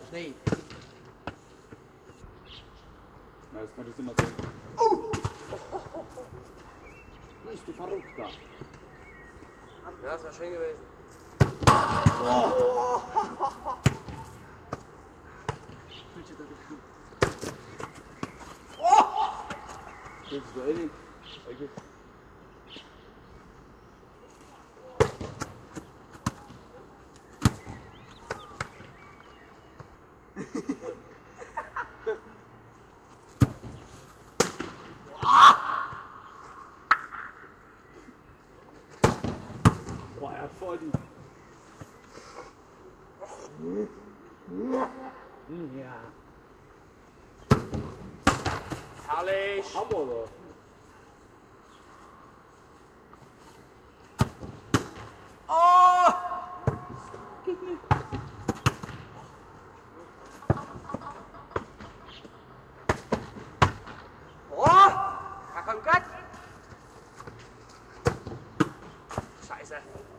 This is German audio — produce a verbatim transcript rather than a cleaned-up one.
Nee. Na, das könntest du mal sehen. Oh! Bist du verrückt da? Ja, das war schön gewesen. Oh! Willst du Eddie? Okay. Boah, er hat voll die. Ja. Herrlich! Hammer, oder? Oh! Oh! Da kommt Gott! Scheiße!